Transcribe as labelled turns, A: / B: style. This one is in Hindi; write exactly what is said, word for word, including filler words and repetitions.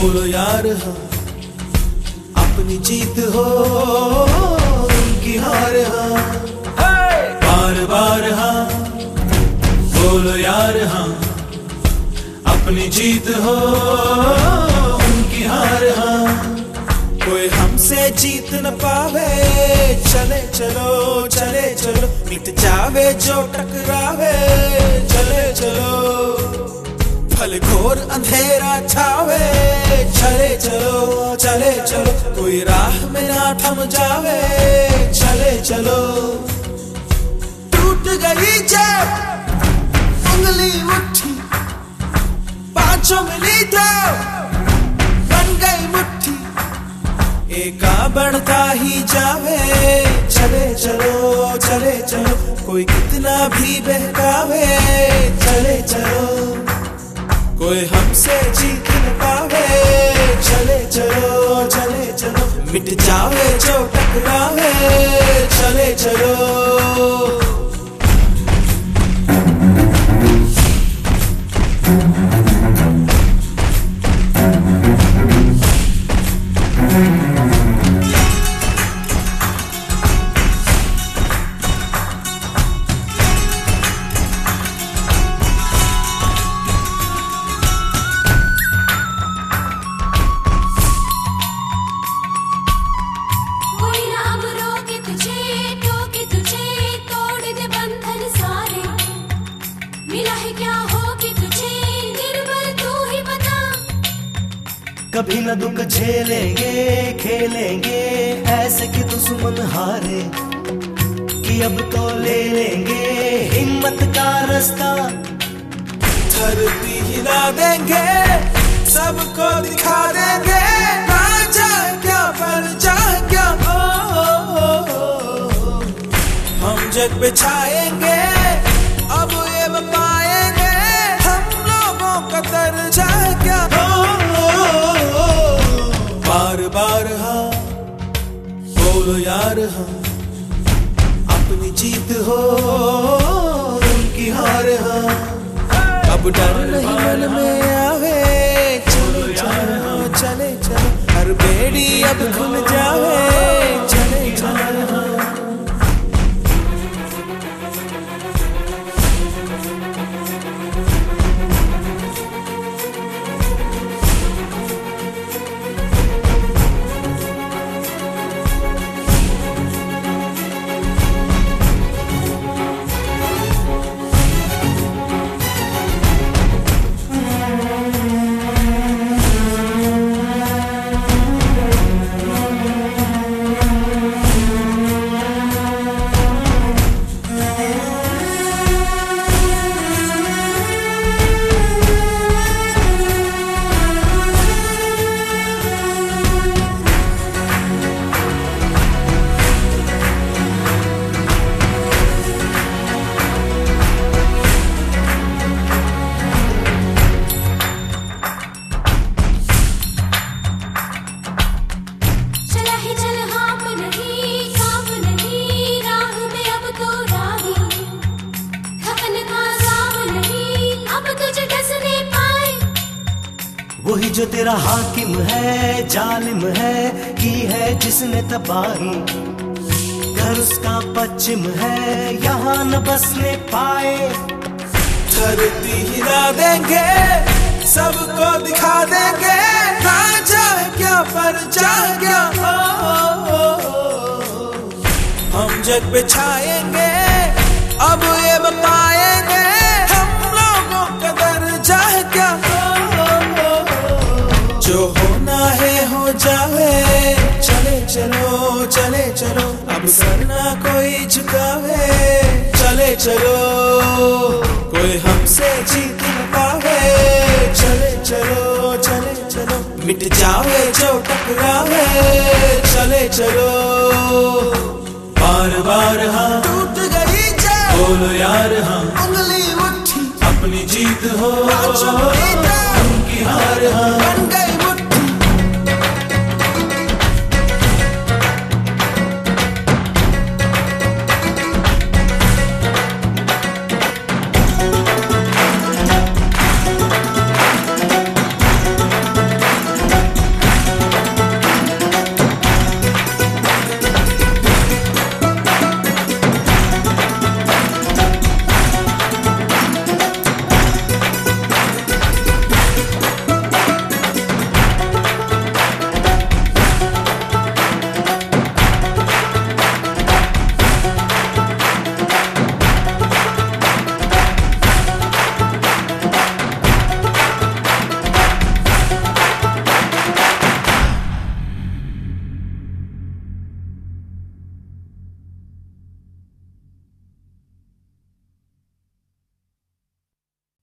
A: बोलो यार हाँ, अपनी जीत हो उनकी हार हाँ, बार बार हाँ, बोलो यार हाँ, अपनी जीत हो उनकी हार हाँ। कोई हमसे जीत न पावे, चले चलो चले चलो, मिट जावे जो टकरावे, चले चलो भले घोर अंधेरा छावे, चले चलो चले चलो, कोई राह में ना थम जावे, चले चलो। टूट गई जब उंगली मुट्ठी, पांचों मिली तो बन गई मुट्ठी, एका बढ़ता ही जावे, चले चलो चले चलो, कोई कितना भी बहकावे, चले चलो कोई हमसे जीत न पावे, चले चलो चले चलो, मिट जावे जो टकरावे, चले चलो।
B: कभी न दुख झेलेंगे खेलेंगे ऐसे कि दुश्मन हारे, कि अब तो ले लेंगे हिम्मत का रास्ता,
A: धरती हिला देंगे सबको दिखा देंगे, ना जाए क्या पर जाए क्या, ओ, ओ, ओ, ओ, हम जग पे छाएंगे अब ये बताएंगे, हम लोगों का दर्जा क्या, बार बार हाँ, बोलो यार हाँ, अपनी जीत हो उनकी हार हाँ, अब डर नहीं मन में आवे, चलो चलो चले चलो, हर बेड़ी अब खुल जावे, चले चलो।
B: वही जो तेरा हाकिम है जालिम है, की है जिसने तबाही, घर उसका पश्चिम है यहाँ न बसने पाए,
A: धरती हिला देंगे सबको दिखा देंगे, ना जाए क्या पर जाए क्या, ओ, ओ, ओ, हम जग पे छाएंगे अब ये बताएंगे, हम लोगों का दर्जा है क्या, जो होना है हो जावे, चले चलो चले चलो, अब सर ना कोई झुकावे, चले चलो कोई हमसे जीत न पावे, चले चलो चले चलो, मिट जावे जो टकरावे, चले चलो बार बार हाँ,
B: टूट गई जब
A: बोलो यार हाँ,
B: उंगली उठी
A: अपनी जीत हो
B: उनकी
A: हार हाँ,
B: बन गई